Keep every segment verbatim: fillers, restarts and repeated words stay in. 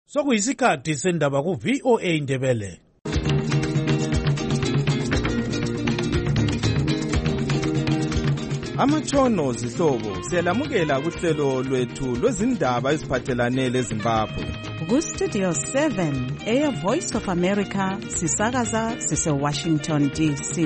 Sokuyisikhathi sendaba ku V O A Ndebele. Amatshono zihlobo siyalamukela kuhlelo lwethu lwezindaba eziphathelane leZimbabwe. Ku Studio seven, Air Voice of America, sisakaza sise Washington D C.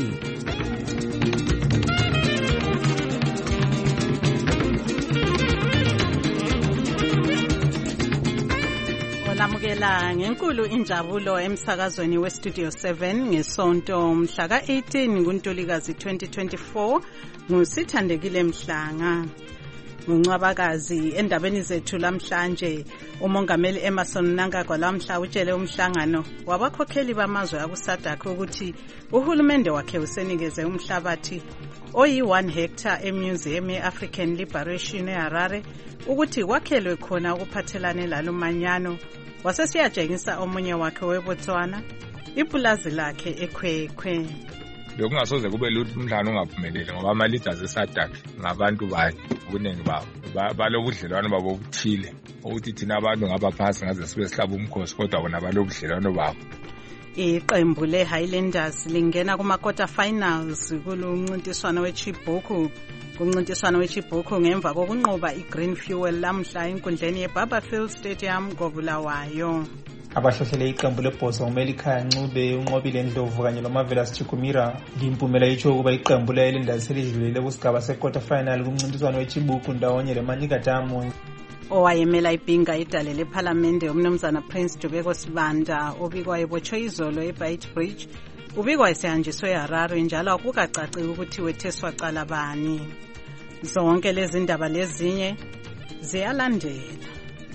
Olamukela ngenkulu injabulo emsakazweni we Studio seven ngesonto mhla ka eighteen kuNtulikazi twenty twenty-four ngusithandekile Mhlanga. Ngoncwabakazi endabeni zethu lamhlanje umongameli Emmerson Mnangagwa lamhla utshele umhlangano wabakhokheli bamazwe akusadakho ukuthi uhulumende wakhe usenikeze umhlabathi oyi one hectare eMuseum yeAfrican Liberation eHarare ukuthi kwakhelwe khona ukuphathelane lalumanyano. Wasesiyatshengisa omunye wakhe weBotswana ipulazi lakhe eKhwekhwe. Lokungasoze kube lutho umhlangano ungaphumeleli ngoba ama leaders eSADC ngabantu banye ubuningi babo balobudlelwano babo obuthile ukuthi thina abantu ngabaphasi ngaze sibe sihlaba umkhosi kodwa bona balobudlelwano babo. Iqembu leHighlanders lingena kuma quarter finals kuluncintiswano weChibhuku kumncintiswano weChibhuku ngemva kokunqoba iGreen Fuel lamhla enkundleni yeBarberfield Stadium koBulawayo. Abahlohlele iqembu leBhosa uMelikhaya Ncube unqobile Ndlovu kanye noMarvelous Chikumira ngimpumela itsho ukuba iqembu leHighlanders selidlulile kusigaba se-quarter final kumncintiswano weChibhuku ndawonye leManyika Diamonds. Owayemela ibhinga idale lePhalamende umnumzana Prince Dubeko Sibanda obikwa ebotshwe izolo eBeitbridge ubikwa esehanjiswe eHarare njalo akukacaci ukuthi wetheswa cala bani. Zonke lezi ndaba lezinye ziyalandela.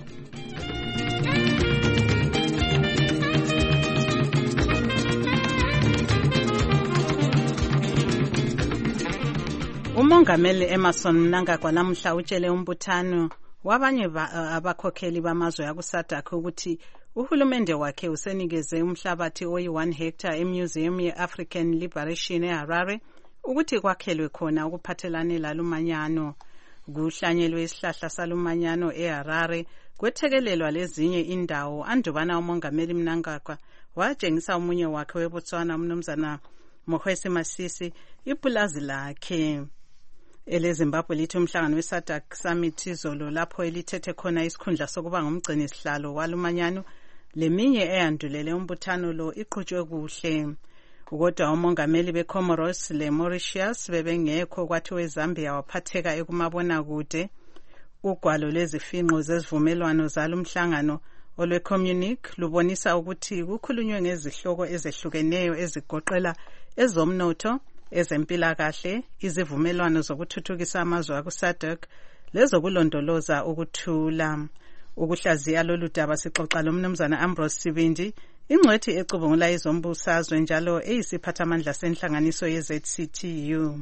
Umongameli Emmerson Mnangagwa lamhla utshele umbuthano wabanye abakhokheli bamazwe akusadakho ukuthi uhulumende wakhe usenikeze umhlabathi oyi one hectare eMuseum yeAfrican Liberation eHarare ukuthi kwakhelwe khona ukuphathelane lalumanyano. Kuhlanyelwe isihlahla salumanyano eHarare kwethekelelwa lezinye indawo andubana umongameli Mnangagwa watshengisa omunye wakhe weBotswana umnumzana Mokgweetsi Masisi ipulazi lakhe. EleZimbabwe lithi umhlangano weSADC Summit izolo lapho elithethe khona isikhundla sokuba ngumgcini sihlalo walumanyano leminye eyandulele umbuthano lo iqhutshwe kuhle. Kodwa umongameli beComoros leMauritius bebengekho kwathi weZambia waphatheka ekumabona kude. Ugwalo lezifinqo zezivumelwano zalumhlangano olweCommunique lubonisa ukuthi kukhulunywe ngezihloko ezehlukeneyo ezigoqela ezomnotho, ezempilakahle, izivumelwano zokuthuthukisa amazwe akuSADC lezokulondoloza ukuthula. Ukuhlaziya lolu daba sixoxa lomnumzana Ambrose Sibindi ingcwethi ecubungula izombusazwe njalo eyisiphathamandla senhlanganiso yeZ C T U.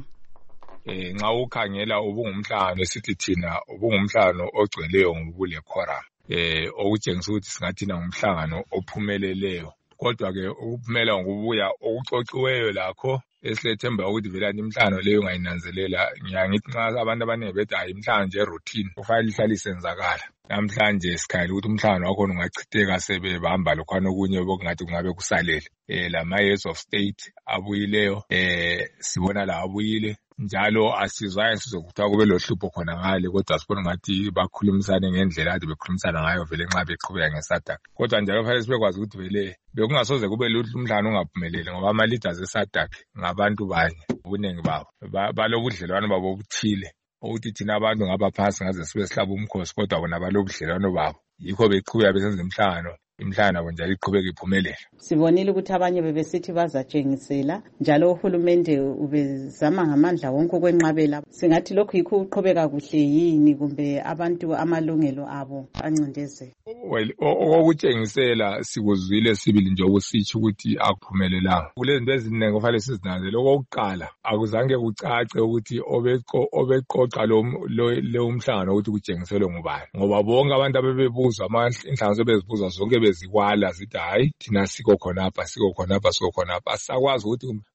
Eh nxa ukhangela ubungumhlangano esithi thina ubungumhlangano ogcweleyo ngobule quorum eh okutshengisa ukuthi singathina ngumhlangano ophumeleleyo kodwa ke ukuphumela ngokubuya okuxoxiweyo lakho esilethemba ukuthi vela imhlangano leyo ngayinanzelela ngiyangithi nxa abantu abaningi bethi hayi imhlangano nje routine kufanele ihlale isenzakala. Namhlanje sikhayela ukuthi umhlangano wakho ungachitheka sebehamba lokhwana okunye bokungathi kungabe kusalele. Eh lama years of state abuyileyo eh sibona la abuyile njalo asizwayo sizokuthiwa kube lohlupho khona ngale kodwa sibona ngathi bakhulumisane ngendlela ade bekhulumisana ngayo vele nxa beqhubeka ngeSADC. Kodwa njalo kufanele sibekwazi ukuthi vele bekungasoze kube lutho umhlangano ungaphumeleli ngoba ama leaders eSADC ngabantu banye ubuningi babo balobudlelwano babo obuthile ukuthi thina abantu ngabaphasi ngaze sibe sihlaba umkhosi kodwa bona balobudlelwano babo yikho beqhubeka besenza imhlangano imhlangano nje iqhubeka iphumelela. Sibonile ukuthi abanye bebesithi bazatshengisela njalo uhulumende ubezama ngamandla wonke ukwenqabela. Singathi lokho yikho uqhubeka kuhle yini kumbe abantu amalungelo abo ancindezela? Well okutshengisela sikuzwile sibili nje ukusitsho ukuthi akuphumelelanga. Kulezinto eziningi kufanele sizinanzele. Okokuqala akuzange kucace ukuthi obeqo obeqoqa lo lo umhlangano ukuthi kutshengiselwe ngubani ngoba bonke abantu abebebuzwa amandla inhlanganiso bezibuzwa zonke bezikwala zithi hayi thina siko khonapha siko khonapha siko khonapha asakwazi ukuthi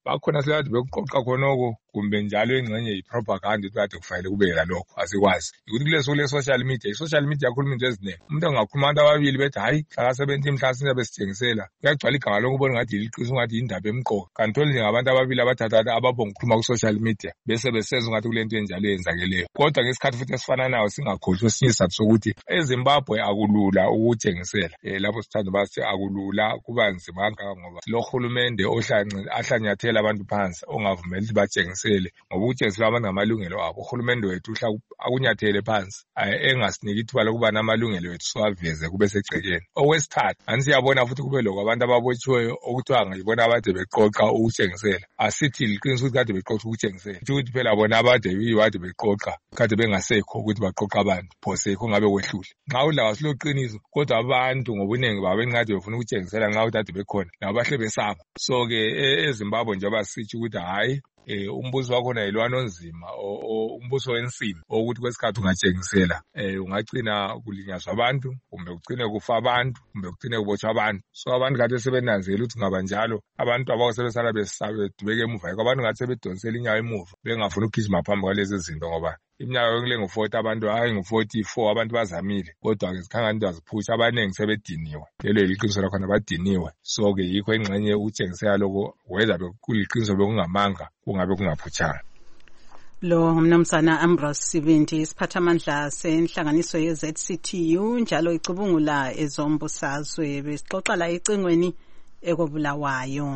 bakhona sekade bekuqoqa khonoko kumbe njalo engxenye yi-propaganda ukuthi kade kufanele kube lalokho asikwazi ukuthi kuleso le social media i-social media yakhuluma into eziningi umuntu angakhuluma abantu ababili bethi hayi hlaka sebenza imhlaka sinyabe sithengisela kuyagcwala igama lokubona ngathi yiliqiniso ngathi yindaba emqoka kanti tholi ngabantu ababili abathatha ababonga ukukhuluma ku-social media bese besenza ngathi kulento enjalo eyenzakeleyo kodwa ngesikhathi futhi esifananayo singakhohlwa esinye isizathu sokuthi eZimbabwe akulula ukuthengisela eh lapho sithanda bathi akulula kuba nzima kangaka ngoba lo hulumende ohlanyathela abantu phansi ongavumeli ukuthi batshengisele ngoba ukutshengisela abantu ngamalungelo abo uhulumende wethu uhla akunyathele phansi engasiniki ithuba lokuba namalungelo wethu siwaveze kube segcekeni okwesithathu ansiyabona futhi kube lokho abantu ababotshiweyo okuthiwa ngibona abade beqoqa ukutshengisela asithi liqiniso ukuthi kade beqoqa ukutshengisela ukuthi phela bona abade yiwade beqoqa kade bengasekho ukuthi baqoqa abantu phosekho ngabe kwehlule nxa udlawa siloqiniso kodwa abantu ngobuningi babencane befuna ukutshengisela nxa udade bekhona labo bahle besaba so ke eZimbabwe nje abasithi ukuthi hayi eh umbuso wakhona yilwana onzima umbuso wensimi ukuthi kwesikhathi ungatshengisela eh ungagcina kulinyazwa abantu kumbe ugcine kufa abantu kumbe ugcine kubotshwa abantu so abantu kade sebenanzela ukuthi ngaba njalo abantu abasebesala besabe dubeke emuva abantu kade sebedonsela inyawo emuva bengafuna ukugijima phambi kwalezi zinto ngoba iminyaka yonke ngu-forty abantu hayi ngu-forty-four abantu bazamile kodwa ke zikhanga into aziphusha abaningi sebediniwe lelo yiliqiniso lakhona badiniwe so ke yikho engxenye ukutshengisela lokho whether kuliqiniso bekungamanga kungabe kungaphutshanga. Lo ngumnumzana Ambrose Sibindi isiphathamandla senhlanganiso ye-Z C T U njalo icubungula ezombusazwe besixoxa la ecingweni ekobulawayo.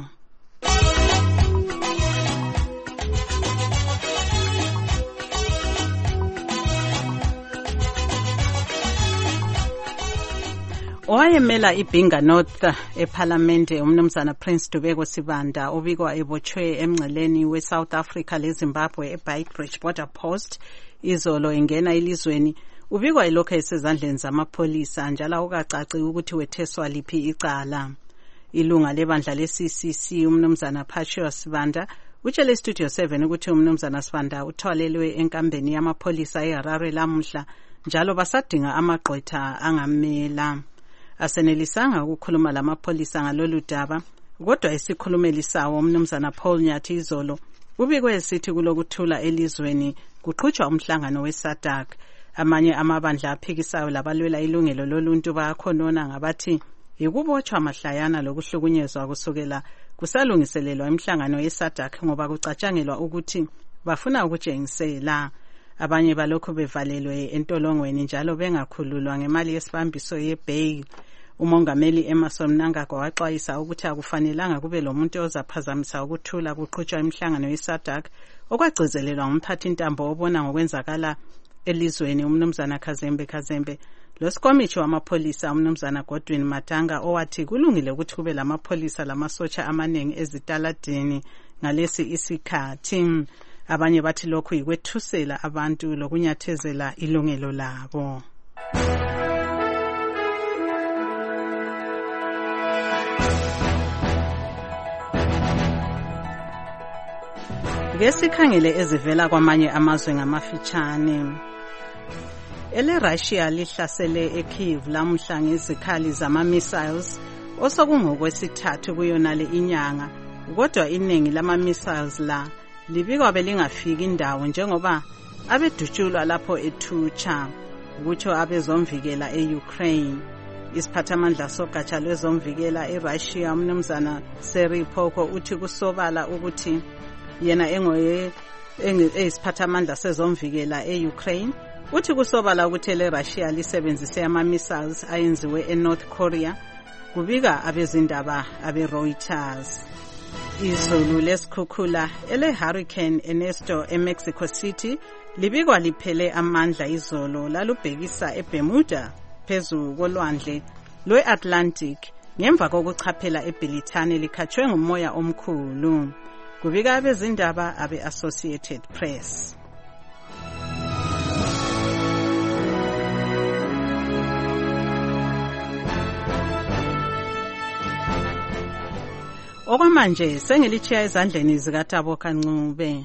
Owayemela iBinga North eParliamente umnumzana Prince Dubeko Sibanda obikwa ebotshwe emngceleni weSouth Africa leZimbabwe eBeitbridge Border Post izolo ingena elizweni ubikwa ilokho esezandleni zamapholisa njalo ukacaci ukuthi wetheswa liphi icala. Ilunga lebandla le-C C C umnumzana Patricia Sibanda utshele Studio seven ukuthi umnumzana Sibanda uthwalelwe enkambeni yamapholisa eHarare lamuhla njalo basadinga amagqwetha angamela. Asenelisanga ukukhuluma lamapholisa ngalolu daba kodwa isikhulumeli sawo umnumzana Paul Nyathi izolo ubikwe esithi kulokuthula elizweni kuqhutshwa umhlangano weSADC amanye amabandla aphikisayo labalwela ilungelo loluntu bayakhonona ngabathi yikubotshwa mahlayana lokuhlukunyezwa kusukela kusalungiselelwa imihlangano yeSADC ngoba kucatshangelwa ukuthi bafuna ukutshengisela abanye balokho bevalelwe entolongweni njalo bengakhululwa ngemali yesibambiso yebail. Umongameli Emmerson Mnangagwa waxwayisa ukuthi akufanelanga kube lomuntu ozaphazamisa ukuthula kuqhutshwa imihlangano yeSADC okwagcizelelwa ngumphathi intambo obona ngokwenzakala elizweni umnumzana Kazembe Kazembe losikomithi wamapholisa umnumzana Godwin Matanga owathi kulungile ukuthi kube lamapholisa lamasotsha amaningi ezitaladini ngalesi isikhathi. Abanye bathi lokhu yikwethusela abantu lokunyathezela ilungelo labo. Ngesikhangele ezivela kwamanye amazwe ngamafitshane. Ele Russia lihlasele eKyiv lamhla ngezikhali zama missiles osokungokwesithathu kuyonale inyanga kodwa iningi lama missiles la libikwa belingafiki indawo njengoba abedutshulwa lapho eThucha kutsho abezomvikela eUkraine. Isiphathamandla sogatsha lwezomvikela eRussia umnumzana Serhiy Popko uthi kusobala ukuthi yena engoye esiphathamandla sezomvikela eUkraine uthi kusobala ukuthi le Russia lisebenzise ama missiles ayenziwe eNorth Korea kubika abezindaba abeReuters. Izulu lesikhukhula ele Hurricane Ernesto eMexico City libikwa liphele amandla izolo lalubhekisa eBermuda phezu kolwandle lweAtlantic ngemva kokuchaphela eBilitane likhatshwe ngumoya omkhulu kubika abezindaba abeAssociated Press. Okwamanje sengilichiya ezandleni zikaTabo Kancube.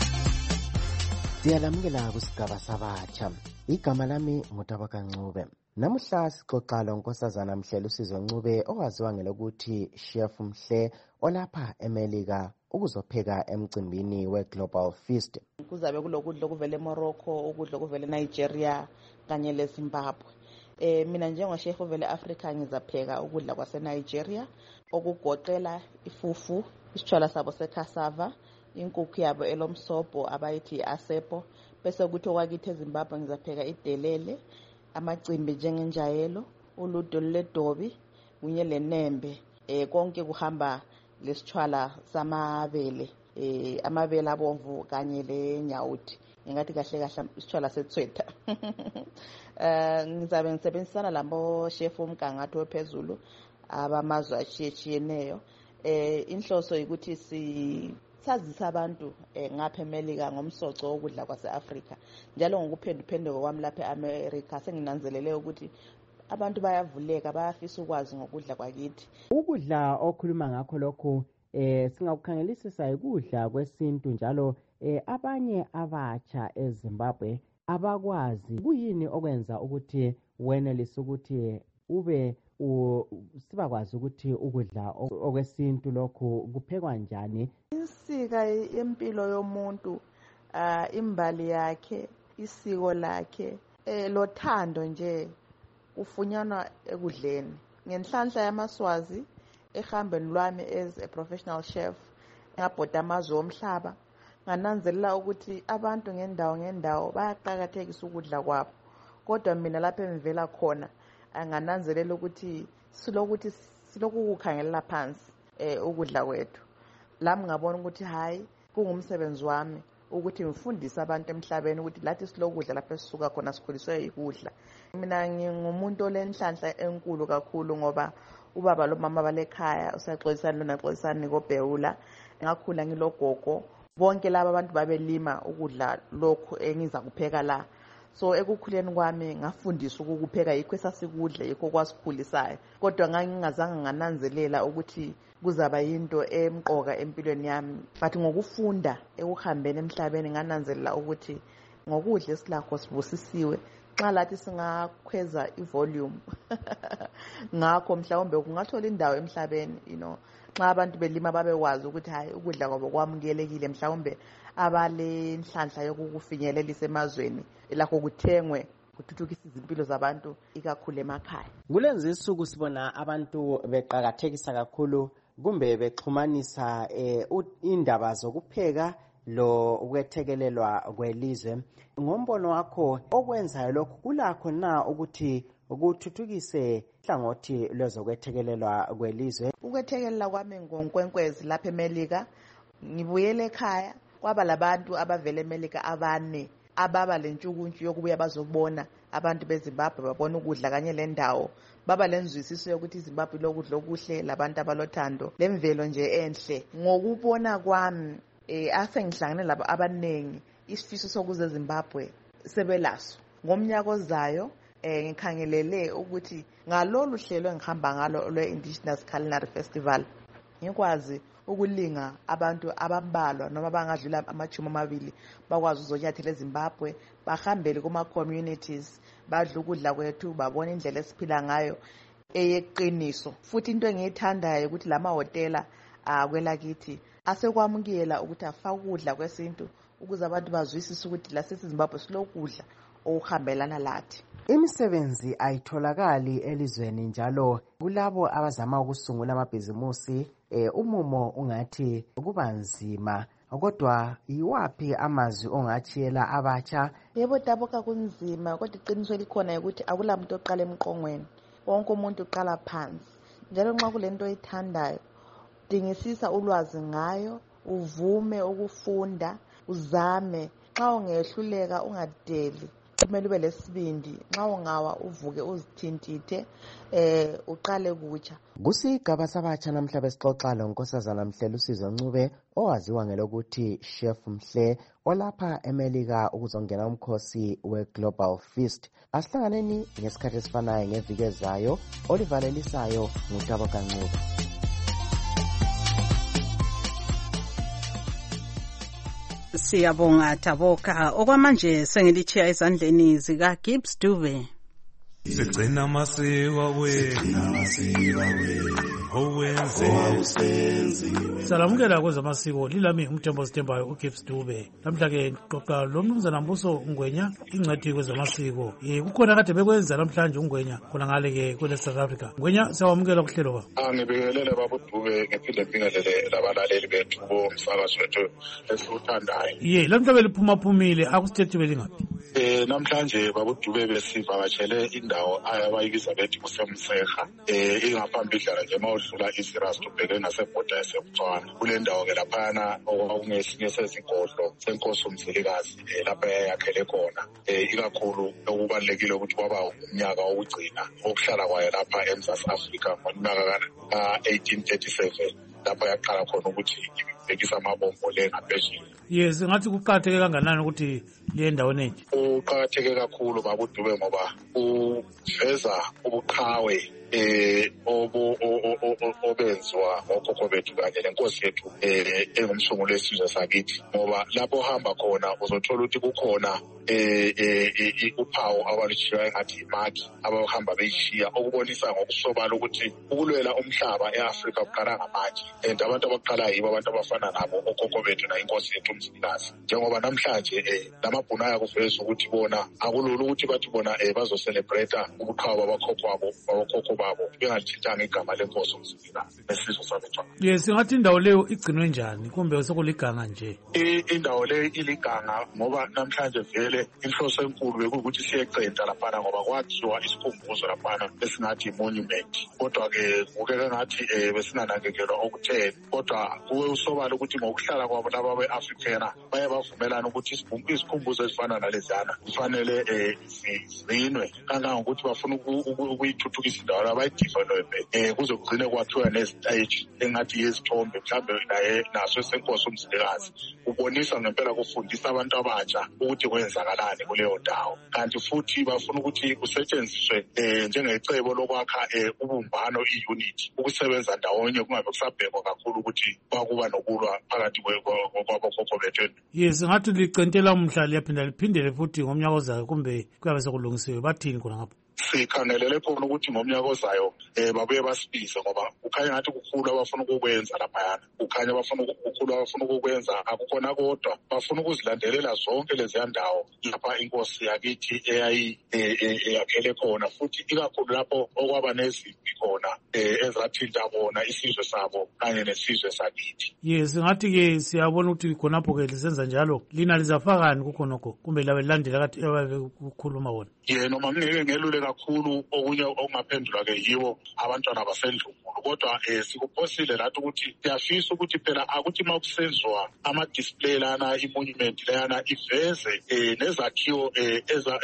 Siyalamukela kusigaba sabatsha. Igama lami nguTabo Kancube. Namuhla sixoxa lonkosazana Mhlelo Usizwe Ncube owaziwa ngelokuthi Chef Mhle olapha eMelika ukuzopheka emcimbini we-Global Feast. Kuzabe kulokudla okuvela eMorocco, ukudla okuvela eNigeria kanye leZimbabwe. Eh mina njengochef ovela eAfrica ngizapheka ukudla kwaseNigeria okugoqela ifufu, isitshwala sabo secassava, inkukhu yabo elomsobho abayithi asepo, bese kuthi okwakithi eZimbabwe ngizapheka idelele, amacimbi njengenjayelo, uludo ledobi, kunye lenembe. Eh konke kuhamba lesitshwala samabele, eh amabele abomvu kanye lenyawuthi. Ngathi kahle kahle isitshwala sethwetha. Eh ngizabe ngisebenzisana labo chef umgangatho ophezulu abamazwe achiyeneyo. Eh inhloso ukuthi si sazisa abantu ngapha eMelika ngomsoco wokudla kwaseAfrica. Njalo ngokuphenduphenduka kwami lapha eAmerica senginanzelele ukuthi abantu bayavuleka bayafisa ukwazi ngokudla kwakithi. Ukudla okhuluma ngakho lokho eh singakukhangelisisa ukudla kwesintu njalo eh abanye abatsha eZimbabwe abakwazi kuyini okwenza ukuthi wenelise ukuthi ube sibakwazi ukuthi ukudla okwesintu lokho kuphekwa njani. Insika yempilo yomuntu, ah imbali yakhe, isiko lakhe, eh lothando nje ufunyana ekudleni. Ngenhlanhla yamaswazi ehambeni lwami as a professional chef ngabhoda amazwe omhlaba ngananzelela ukuthi abantu ngendawo ngendawo bayaqhakathekisa ukudla kwabo. Kodwa mina lapha engivela khona angananzelela ukuthi silokuthi siloku kukhangelela phansi eh ukudla kwethu. Lami ngabona ukuthi hayi kungumsebenzi wami ukuthi ngifundise abantu emhlabeni ukuthi lathi silokudla lapha esisuka khona sikhuliswe ikudla. Mina ngingumuntu olenhlanhla enkulu kakhulu ngoba ubaba lo mama balekhaya usaxoxisana nonaxoxisana koBhewula ngakhula ngilogogo bonke laba abantu babelima ukudla lokho engiza kupheka la. So ekukhuleni kwami ngafundiswa ukukupheka yikho esasikudla yikho kwasikhulisayo. Kodwa ngangingazange ngananzelela ukuthi kuzaba yinto emqoka empilweni yami. But ngokufunda ekuhambeni emhlabeni ngananzelela ukuthi ngokudla esilakho sibusisiwe. Xa lathi singakhweza ivolume ngakho mhlawumbe kungathola indawo emhlabeni, you know, xa abantu belima babekwazi ukuthi hayi ukudla kwabo kwamukelekile mhlawumbe abale nhlanhla yokukufinyelelisa emazweni lakho kuthengwe kuthuthukisa izimpilo zabantu ikakhulu emakhaya. Kulenza isuku sibona abantu beqhakathekisa kakhulu kumbe bexhumanisa eh, indaba zokupheka lo ukwethekelelwa kwelizwe. Ngombono wakho okwenzayo lokho kulakho na ukuthi ukuthuthukise hlangothi lwezokwethekelelwa kwelizwe? Ukwethekelela kwami ngonkwenkwezi lapha eMelika ngibuyele ekhaya kwaba labantu abavele eMelika abane ababa lentshukuntshu yokubuya bazobona abantu beZimbabwe babona ukudla kanye lendawo baba lenzwisiso yokuthi iZimbabwe lokudla okuhle labantu abalothando lemvelo nje enhle. Ngokubona kwami eh asengihlangane labo abanengi isifiso sokuze eZimbabwe sebelaso. Ngomnyaka ozayo eh ngikhangelele ukuthi ngalolu hlelo engihamba ngalo lwe-Indigenous Culinary Festival ngikwazi ukulinga abantu abambalwa noma bangadlula amachumi amabili bakwazi uzonyathela eZimbabwe bahambele kuma communities badla ukudla kwethu babona indlela esiphila ngayo eyeqiniso. Futhi into engiyithandayo ukuthi lama hotela akwelakithi asekwamukela ukuthi afake ukudla kwesintu ukuze abantu bazwisise ukuthi la seZimbabwe silokudla okuhambelana lathi. Imisebenzi ayitholakali elizweni njalo kulabo abazama ukusungula amabhizimusi eh umumo ungathi kuba nzima. Kodwa yiwapi amazwi ongachiyela abatsha? Yebo daboka kunzima kodwa iqiniso likhona ukuthi akulamuntu oqala emqongweni. Wonke umuntu uqala phansi. Njalo nxa kulento oyithandayo dingisisa ulwazi ngayo, uvume ukufunda, uzame. Xa ungehluleka ungadeli. Kumele ube lesibindi. Nxa ungawa uvuke uzithintithe eh uqale kutsha. Kusigaba sabatsha namhla besixoxa lonkosazana Mhlelo Usizwe Ncube owaziwa ngelokuthi Chef Mhle olapha eMelika ukuzongena umkhosi we-Global Feast. Asihlanganeni ngesikhathi esifanayo ngeviki ezayo. Olivalelisayo nguTaboka Ncube. Siyabonga Taboka. Okwamanje sengilichiya ezandleni zika Gibbs Dube. sigcina amasiko wethu. Salamukela kwezamasiko lilami umthembo sithembayo uGibbs Dube. Namhla-ke xoxa lo mnumzana Mbuso Ngwenya ingcwethi kwezamasiko. Eh kukhona kade bekwenza namhlanje uNgwenya khona ngale-ke kwele South Africa. Ngwenya siyawamukela kuhlelo ba. Ah ngibingelele baba Dube ngiphinde ngibingelele labalaleli bethu bomsakazo wethu esuthandayo. Ye lamhla beliphuma phumile akusithethe belingaphi. Eh namhlanje baba Dube besivakatshele indawo abayibiza bethi kusemseha. Eh ingaphambidlana nje mawudlula iSiras ubheke nasebhoda yaseBotswana. Kule ndawo ke laphana okungesinye sezigodlo senkosi uMzilikazi lapha yayakhele khona. Eh ikakhulu okubalekile ukuthi kwaba umnyaka wokugcina okuhlala kwayo lapha eMzantsi Afrika ngonyaka ka eighteen thirty-seven lapha yaqala khona ukuthi ibhekisa amabombo lengaphezulu. Yes ngathi kuqhatheke kanganani ukuthi le ndawo enje. Uqhatheke kakhulu baba Dube ngoba uveza ubuqhawe eh obo obenziwa ngokhokho bethu kanye lenkosi yethu eh engumsunguli wesizwe sakithi ngoba lapho hamba khona uzothola ukuthi kukhona eh eh uphawu abalushiya engathi imaki abahamba beyishiya okubonisa ngokusobala ukuthi ukulwela umhlaba eAfrika uqala ngamanje and abantu abaqala yibo abantu abafana nabo okhokho bethu na inkosi yethu uMzilikazi njengoba namhlanje eh lamabhunaya kuveza ukuthi bona akulula ukuthi bathi bona eh bazo celebrate ubuqhawe babakhokho babo babakhokho babo bengalithintanga igama lenkosi uMzilikazi nesizwe sabeThwana. Yes ngathi indawo leyo igcinwe njani kumbe sekuliganga nje. Indawo leyo iliganga ngoba namhlanje vele inhloso enkulu bekuthi siyecenta lapha ngoba kwakhiwa isikhumbuzo lapha esingathi monument kodwa ke kubeka ngathi eh besinanakekelwa okutheni kodwa kuwe usobala ukuthi ngokuhlala kwabo laba beAfricana baye bavumelana ukuthi isikhumbuzo esifana nalezana kufanele eh zigcinwe kangangokuthi bafuna ukuyithuthukisa indawo abayidevelop eh kuzogcina kwathiwa nestage engathi yezithombe mhlambe naye naso senkosi uMzilikazi ubonisa ngempela kufundisa abantu abatsha ukuthi kwenzakalani kuleyo ndawo kanti futhi bafuna ukuthi kusetshenziswe eh njengecebo lokwakha eh ubumbano iunity ukusebenza ndawonye kungabe kusabhekwa kakhulu ukuthi kwakuba nokulwa phakathi kwabokhokho bethu. Yes ngathi licentela umhlali yaphinda liphindele futhi ngomnyaka ozayo kumbe kuyabe sekulungisiwe bathini khona ngapha. Sikhangelele khona ukuthi ngomnyaka ozayo eh babuye basibize ngoba ukhanya ngathi kukhulu abafuna ukukwenza lapha ukhanya bafuna ukukhulu abafuna ukukwenza akukhona kodwa bafuna ukuzilandelela zonke lezi ndawo lapha inkosi yakithi eyayi eyakhele khona futhi ikakhulu lapho okwaba nezimpi khona eh ezathinta bona isizwe sabo kanye nesizwe sakithi. Yes ngathi ke siyabona ukuthi khonapho ke lisenza njalo lina lizafakani kukhonoko kumbe labe landela kathi ebakukhuluma wona. Ye noma ngeke ngelule kakhulu okunye okungaphendula ke yiwo abantwana basendlunkulu kodwa eh sikuphosile lathi ukuthi siyafisa ukuthi phela akuthi makusenzwa ama display lana imonument lana iveze eh nezakhiwo eh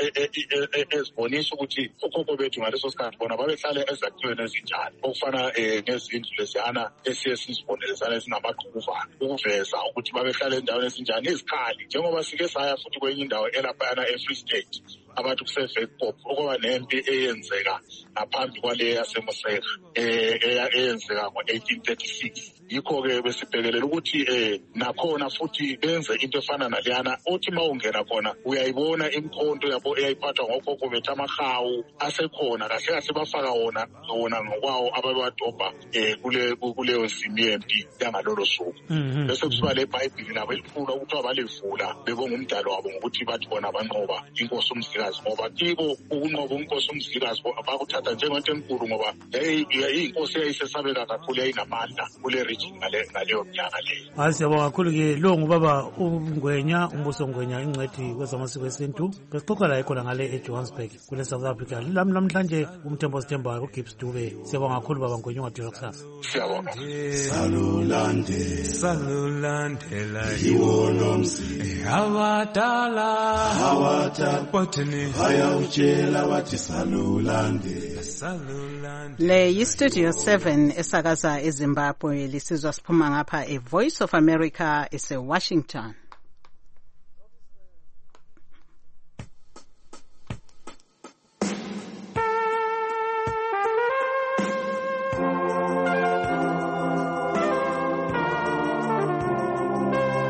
ezibonisa ukuthi okhokho bethu ngaleso sikhathi bona babehlale ezakhiweni ezinjani okufana eh ngezindlu lezana esiye sizibonelezana ezinamaqhuva ukuveza ukuthi babehlale endaweni ezinjani izikhali njengoba sike saya futhi kwenye indawo elapha eFree State abantu kuseVekpop okwaba nempi eyenzeka ngaphambi kwale yaseMoseha eh eyenzeka ngo eighteen thirty-six yikho ke besibhekelela ukuthi eh nakhona futhi benze into efana naliyana othi mawungena khona uyayibona imkhonto yabo eyayiphathwa ngokhokho bethu amahawu asekhona kahle kahle bafaka wona wona ngokwawo ababadoba eh kule kuleyo zimi yempi yangalolo suku bese kusuka le iBhayibheli labo elikhulu ukuthi abalivula bebonga umdalo wabo ngokuthi bathi bona abanqoba inkosi uMzilikazi ngoba kibo ukunqoba inkosi uMzilikazi abakuthatha njengento enkulu ngoba inkosi yayisesabeka kakhulu yayinamandla kule region ngale ngaleyo mnyaka leyo. Hayi siyabonga kakhulu ke lo ngubaba uNgwenya uMbuso Ngwenya ingcwethi kwezamasiko esintu besixoxa la khona ngale eJohannesburg kule South Africa lami namhlanje umthembo sithembayo uGibbs Dube. Siyabonga kakhulu baba Ngwenya ungadila kusasa. Siyabonga. Salulande salulandela yiwo nomzi abadala abadala bathini bayawutshela wathi salulande salulande. Le yiStudio seven esakaza eZimbabwe lisizwa siphuma ngapha eVoice of America eseWashington.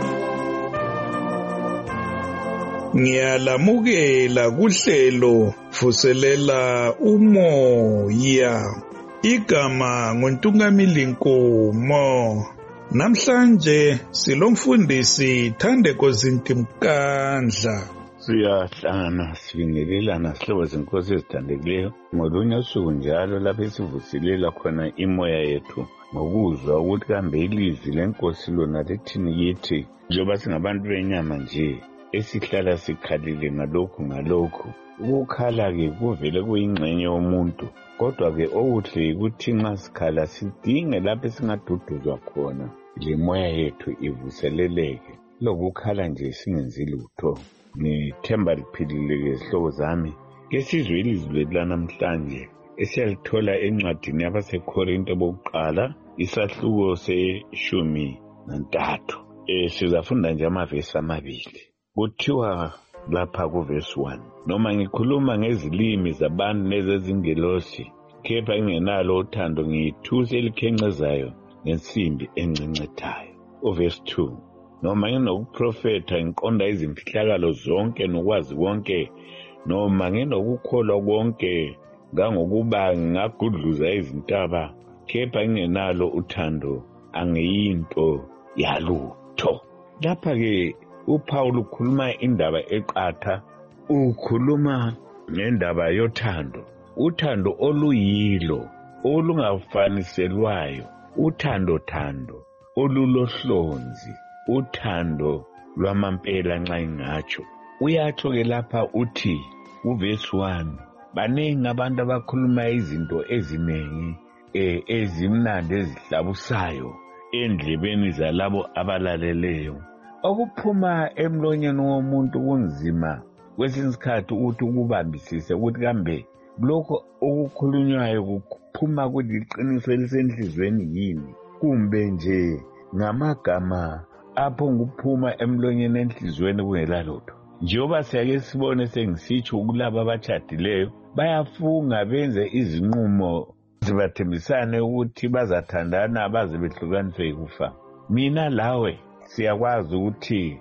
Ngiyalamukela kuhlelo vuselela umoya. Igama nguNtungamili Nkomo. Namhlanje silomfundisi Thandeko Zintimkandla. Siyahlangana sibingelelana sihlobo zenkosi ezithandekileyo ngolunye usuku njalo lapho esivuselela khona imoya yethu ngokuzwa ukuthi kambe ilizwi lenkosi lona lithini kithi njengoba singabantu benyama nje esihlala sikhalile ngalokhu ngalokhu. Ukukhala-ke kuvele kuyingxenye yomuntu, kodwa-ke okuhle yikuthi nxa sikhala sidinge lapho esingaduduzwa khona le moya yethu ivuseleleke. Lokukhala nje singenzi lutho. Ngithemba liphilile-ke zihlobo zami. Ke sizwe ilizwi lethu lanamhlanje esiyalithola encwadini yabaseKorinto bokuqala isahluko seshumi nantathu. Eh sizafunda nje amavesi amabili. Kuthiwa lapha kuvesi one, noma ngikhuluma ngezilimi zabantu nezezingelosi kepha ingenalo uthando ngiyithusa elikhencezayo ngensimbi encencethayo. Uvesi two, noma nginokuprofetha ngiqonda izimfihlakalo zonke nokwazi konke, noma nginokukholwa konke ngangokuba ngingagudluza izintaba kepha ingenalo uthando angiyinto yalutho. Lapha-ke uPaul ukhuluma indaba eqatha, ukhuluma ngendaba yothando, uthando oluyilo olungafaniselwayo, uthando thando olulohlonzi, uthando lwamampela nxa ingatsho. Uyatsho-ke lapha uthi uvesi one, baningi abantu abakhuluma izinto ezinengi eh ezimnandi ezihlabusayo endlebeni zalabo abalaleleyo. Okuphuma emlonyeni womuntu kunzima kwesinye isikhathi ukuthi ukubambisise ukuthi kambe lokho okukhulunywayo kuphuma kuliqiniso elisenhlizweni yini, kumbe nje ngamagama apho nguphuma emlonyeni enhlizweni kungela lutho. Njengoba siyake sibone sengisitsho ukulaba abatshadileyo bayafunga benze izinqumo zibathembisane ukuthi bazathandana baze behlukaniswe yikufa. Mina lawe siyakwazi ukuthi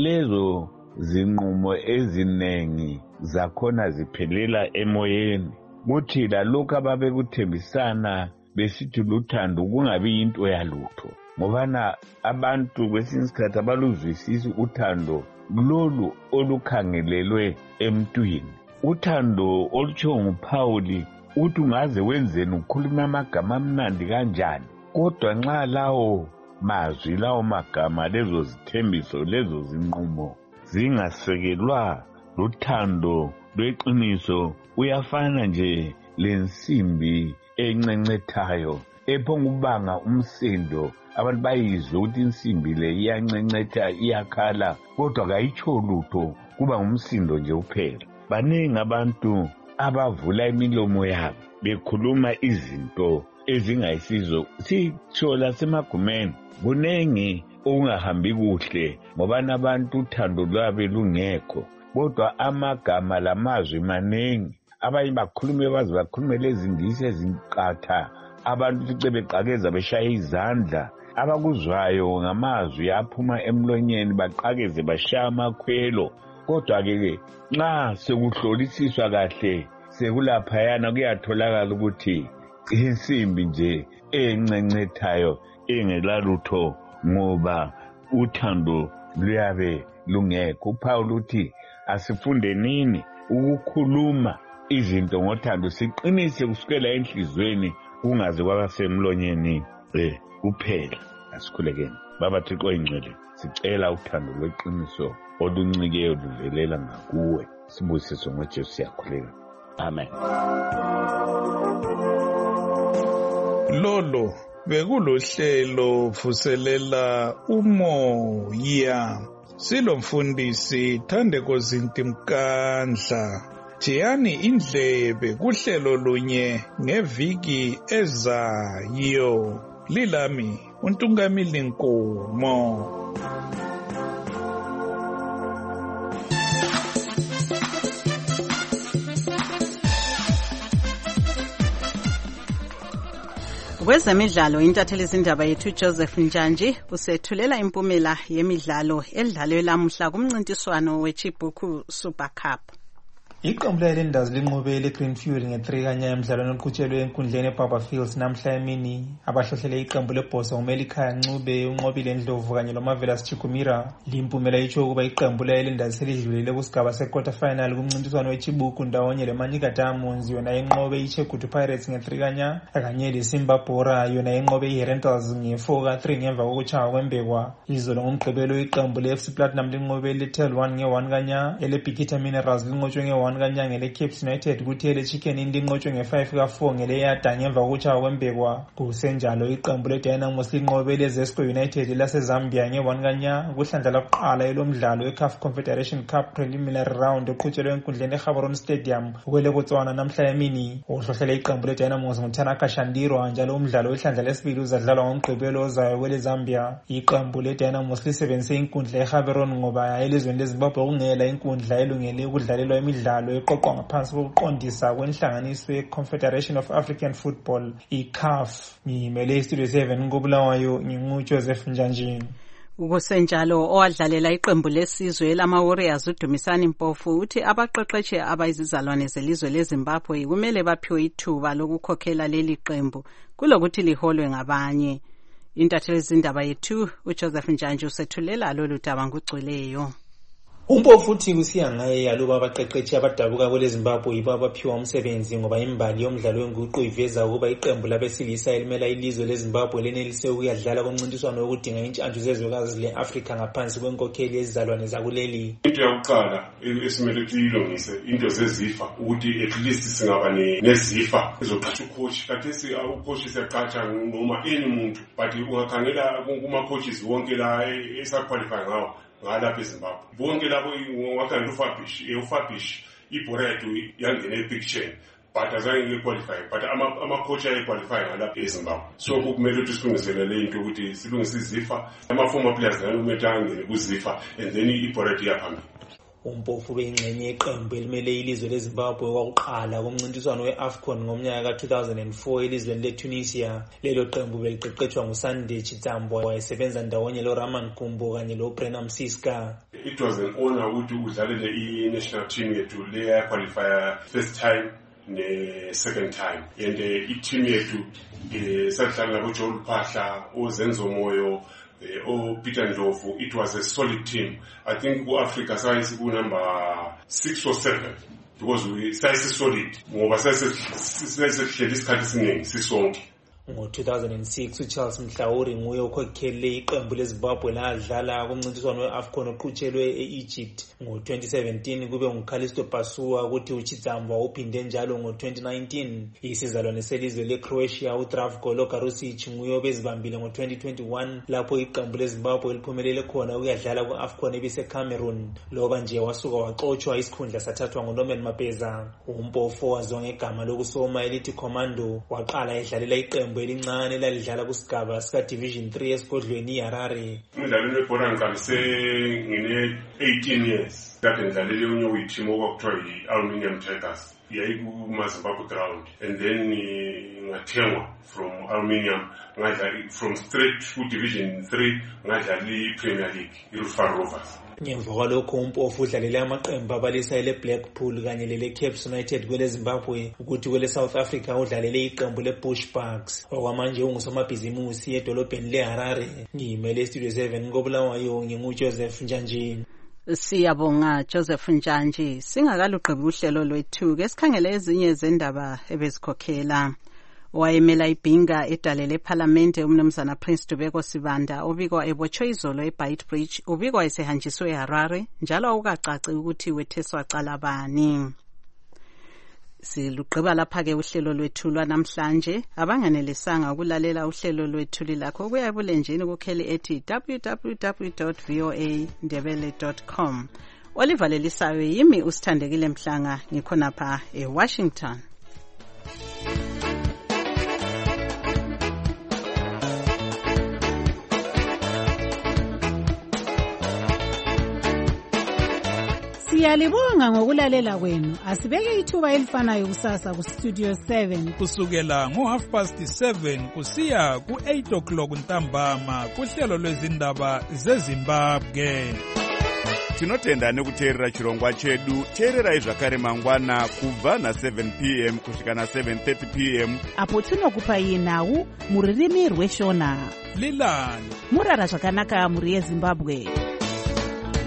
lezo zinqumo ezinengi zakhona ziphelela emoyeni, kuthi lalokho ababekuthembisana besithi luthando kungabi into yalutho, ngobana abantu kwesinye isikhathi abaluzwisisi uthando lolu olukhangelelwe emntwini. Uthando olutsho nguPauli uthi ungaze wenzeni ukhuluma amagama amnandi kanjani, kodwa nxa lawo mazwi lawo magama lezo zithembiso lezo zinqumo zingasekelwa luthando lweqiniso, uyafana nje lensimbi encencethayo ephongubanga umsindo. Abantu bayizwe ukuthi insimbi le iyancencetha iyakhala, kodwa kayitsho lutho, kuba ngumsindo nje uphela. Baningi abantu abavula imilomo yabo bekhuluma izinto ezingayisizo. Sitsho lasemagumeni kunengi okungahambi kuhle ngoba nabantu uthando lwabe lungekho, kodwa amagama lamazwi manengi. Abanye bakhulume baze bakhulume lezi ndisi ezinqatha, abantu fice beqakeza beshaya izandla. Abakuzwayo ngamazwi aphuma emlonyeni baqakeze bashaya amakhwelo, kodwa-ke nxa sekuhlolisiswa kahle sekulaphayana kuyatholakala ukuthi insimbi nje encencethayo engelalutho, ngoba uthando luyabe lungekho. uPaul uthi asifunde nini ukukhuluma izinto ngothando, siqinise kusukela enhlizweni kungaze kwaba semlonyeni eh kuphela. Asikhulekeni. Baba Thixo oyingcwele, sicela uthando lweqiniso oluncikeyo luvelela ngakuwe, sibusiso ngoJesu siyakhuleka. Amen. Lolo bekulohlelo vuselela umoya. Silomfundisi Thandeko Zintimkandla. Thiyani indlebe kuhlelo lunye ngeviki ezayo. Lilami uNtungamili Nkomo. Kwezemidlalo intatheli zindaba yethu Joseph Njanji usethulela impumela yemidlalo edlalwe lamuhla kumncintiswano weChibuku Super Cup. Iqembu le-Highlanders linqobe le-Greenfield nge-three kanya emdlalweni oqhutshelwe enkundleni eBarber Fields namhla emini. Abahlohlele iqembu lebhosa uMelikhaya Ncube unqobile Ndlovu kanye loMarvelous Chikumira. Limpumela itsho ukuba iqembu le-Highlanders selidlulile kusigaba se-quarter final kumncintiswano weChibuku ndawonye leManyika Diamonds yona inqobe iChegutu Pirates nge-three kanya kanye leSimba Bora yona inqobe iHerentals nge-four ka three ngemva kokutshaywa kwembekwa. Izolo ngomgqibelo iqembu le-F C Platinum linqobe le-Tel one nge-one kanya ele-Bikita Minerals linqotshwe nge-one kanya ngele-Cape United kuthi ele-Chicken Inn linqotshwe nge-five ka four ngele-Yada ngemva kokutshaywa kwembekwa. Kusenjalo iqembu le-Dynamos linqobe le-Zesco United lase-Zambia nge-one kanya kuhlandla lokuqala elomdlalo we-C A F Confederation Cup preliminary round oqhutshelwe enkundleni eGaborone Stadium ukwele Botswana namhla emini. Uhlohlele iqembu le-Dynamos nguThanaka Shandirwa njalo umdlalo wehlandla lesibili uzadlalwa ngomgqibelo ozayo kwele-Zambia. Iqembu le-Dynamos lisebenzise inkundla eGaborone ngoba elizweni leZimbabwe kungela inkundla elungele ukudlalelwa imidlalo eqoqwa ngaphansi kokuqondisa kwenhlanganiso ye-Confederation of African Football i-C A F. Ngimele iStudio seven ngobulawayo nginguJoseph Njanjini. Ukusenjalo owadlalela iqembu lesizwe lama-Warriors uDumisani Mpofu uthi abaqeqeshi abayizizalwane zelizwe leZimbabwe kumele baphiwe ithuba lokukhokhela leli qembu kulokuthi liholwe ngabanye. Intatheli zindaba yethu uJoseph Njanji usethulela lolu daba ngugcweleyo. Umpofu futhi kusiya ngaye yaluba abaqeqeshi abadabuka kwele Zimbabwe yibo abaphiwa umsebenzi ngoba imbali yomdlalo wenguqu iveza ukuba iqembu labesilisa elimela ilizwe leZimbabwe lenelise ukuyadlala komncintiswano wokudinga intshantshu zezwekazi le-Afrika ngaphansi kwenkokheli yezizalwane zakuleli. Into yokuqala esimele siyilungise into zezifa ukuthi at least singaba nezifa ezoqasha ucoach kathesi ucoach seqatsha noma any umuntu but ungakhangela kuma coaches wonke la esaqualify ngawo ngalapha eZimbabwe bonke labo wakhanda uFabish uFabish iBoretu yangena epicture but azange qualify but ama ama coach ayi qualify ngalapha eZimbabwe. So kumele ukuthi silungisele le into ukuthi silungise izifa ama former players nakumele angene kuzifa and then iBoretu yaphambili. Umpofu beyingxenye yeqembu elimele ilizwe leZimbabwe kwakuqala kumncintiswano we-AFCON ngomnyaka ka two thousand four elizweni leTunisia. Lelo qembu beliqeqeshwa nguSandy Chitambo wayesebenza ndawonye loRaman Kumbo kanye loBrenham Siska. It was an honor ukuthi udlalele i-national team yethu le qualifier first time ne second time and i-team yethu sadlala nabo Joel Phahla oZenzo Moyo oh Peter Ndlovu. It was a solid team. I think for Africa size ku number six or seven because we size solid ngoba size size hleli isikhathi esiningi sisonke. Ngo two thousand six uCharles Mhlawuri nguye okhokhele iqembu leZimbabwe ladlala kumncintiswano weAFCON oqhutshelwe eEgypt. Ngo twenty seventeen kube nguKhalisto Pasua ukuthi uChidzamba uphinde njalo ngo twenty nineteen. Isizalwane selizwe leCroatia uDravko Logarusic nguye obezibambile ngo twenty twenty-one lapho iqembu leZimbabwe liphumelele khona ukuyadlala kuAFCON ebiseCameroon. Loba nje wasuka waxoshwa isikhundla sathathwa nguNorman Mapeza. Umpofu wazwa ngegama lokusoma elithi Commando waqala edlalela iqembu elincane lalidlala kusigaba sika Division three esigodlweni iHarare. Umdlalo webhola ngiqalise ngine eighteen years. Kade ngidlalele unye uyiteam okuthiwa yi-Aluminium Tigers. Yayiku-Zimbabwe ground and then ngathengwa from Aluminium ngadlala from straight to Division three ngadlala i-Premier League iRufaro Rovers. Ngemva kwalokho Umpofu udlalele amaqembu abalisa ele-Blackpool kanye lele-Cape United kwele Zimbabwe ukuthi kwele South Africa udlalele iqembu le-Bushbucks. Okwamanje ungusomabhizimusi edolobheni leHarare. Ngimele iStudio seven ngobulawayo nginguJoseph Njanjini. Siyabonga Joseph Njanji. Singakalugqibi uhlelo lwethu ke sikhangele ezinye zendaba ebezikhokhela. Wayemela ibhinga edalele eParliament umnumzana Prince Dubeko Sibanda obikwa ebotshwe izolo eBeitbridge ubikwa esehanjiswe eHarare njalo akukacaci ukuthi wetheswa cala bani. Silugqiba lapha ke uhlelo lwethu lwanamhlanje. Abanganelisanga ukulalela uhlelo lwethu lilakho kuya ebulenjini kukheli ethi w w w dot voa ndebele dot com. Olivalelisayo yimi usithandekile Mhlanga ngikhona pha eWashington. Siyalibonga ngokulalela kwenu. Asibeke ithuba elifanayo kusasa ku Studio seven kusukela ngo half past seven kusiya ku eight o'clock ntambama kuhlelo lwezindaba zeZimbabwe. tinotenda nekuteerera chirongwa chedu. Teererai zvakare mangwana kubva na seven p m kusvika na seven thirty p m apo tinokupai nhau mururimi rweshona. Lilani murara zvakanaka muri yeZimbabwe.